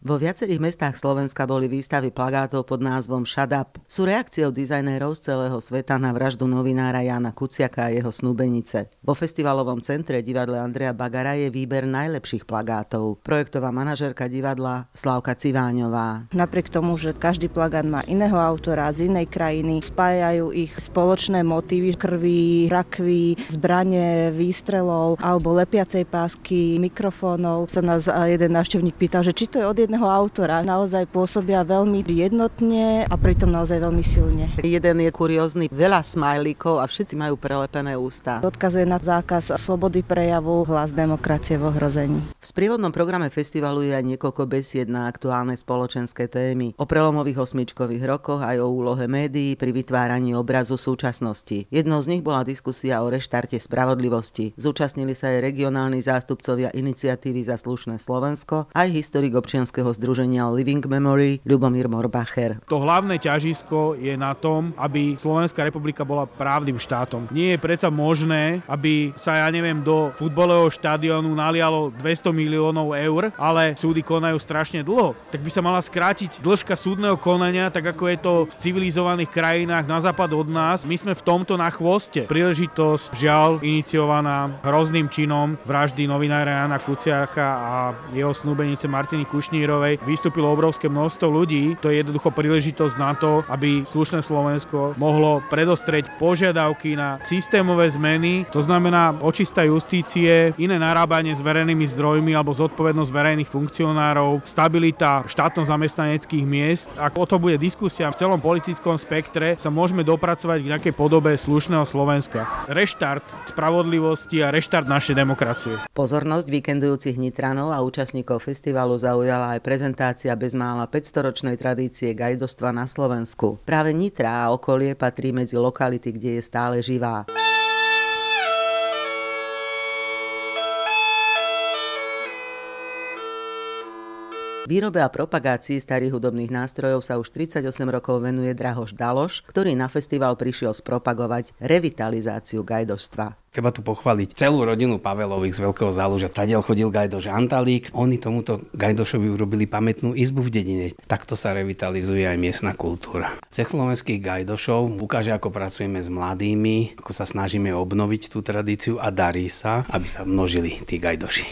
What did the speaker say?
Vo viacerých mestách Slovenska boli výstavy plagátov pod názvom Shut Up. Sú reakciou dizajnérov z celého sveta na vraždu novinára Jána Kuciaka a jeho snúbenice. Vo festivalovom centre divadle Andreja Bagara je výber najlepších plagátov. Projektová manažérka divadla Slávka Civáňová. Napriek tomu, že každý plagát má iného autora z inej krajiny, spájajú ich spoločné motívy krvi, rakví, zbrane, výstrelov alebo lepiacej pásky, mikrofónov. Sa nás jeden návštevník pýtal, že či to je od jedného autora. Naozaj pôsobia veľmi jednotne a pritom naozaj veľmi silne. Jeden je kuriózny, veľa smajlíkov a všetci majú prelepené ústa. Odkazuje na zákaz slobody prejavu, hlas demokracie v ohrození. V sprievodnom programe festivalu je aj niekoľko besied na aktuálne spoločenské témy. O prelomových osmičkových rokoch aj o úlohe médií pri vytváraní obrazu súčasnosti. Jednou z nich bola diskusia o reštarte spravodlivosti. Zúčastnili sa aj regionálni zástupcovia iniciatívy za slušné Slovensko, aj historik občianskeho združenia Living Memory Ľubomír Morbacher. To hlavné ťažisko je na tom, aby Slovenská republika bola právnym štátom. Nie je predsa možné, aby sa, do futbalového štadiónu nalialo 200 miliónov eur, ale súdy konajú strašne dlho. Tak by sa mala skrátiť dĺžka súdneho konania, tak ako je to v civilizovaných krajinách na západ od nás. My sme v tomto na chvoste. Príležitosť, žiaľ, iniciovaná hrozným činom vraždy novinára Jána Kuciaka a jeho snúbenice Martiny Kušnírovej vystúpilo obrovské množstvo ľudí. To je jednoducho príležitosť na to, aby slušné Slovensko mohlo predostrieť požiadavky na systémové zmeny. To znamená očista justície, iné narábanie s verejnými zdrojmi alebo zodpovednosť verejných funkcionárov, stabilita štátno-zamestnaneckých miest. Ak o to bude diskusia v celom politickom spektre, sa môžeme dopracovať k nejakej podobe slušného Slovenska. Reštart spravodlivosti a reštart našej demokracie. Pozornosť víkendujúcich Nitranov a účastníkov festivalu zaujala aj prezentácia bezmála 500-ročnej tradície gajdostva na Slovensku. Práve Nitra a okolie patrí medzi lokality, kde je stále živá. Výrobe a propagácii starých hudobných nástrojov sa už 38 rokov venuje Drahoš Daloš, ktorý na festival prišiel spropagovať revitalizáciu gajdoštva. Treba tu pochváliť celú rodinu Pavelových z Veľkého Zálužia. Tadiaľ chodil gajdoš Antalík. Oni tomuto gajdošovi urobili pamätnú izbu v dedine. Takto sa revitalizuje aj miestna kultúra. Cech slovenských gajdošov ukáže, ako pracujeme s mladými, ako sa snažíme obnoviť tú tradíciu a darí sa, aby sa množili tí gajdoši.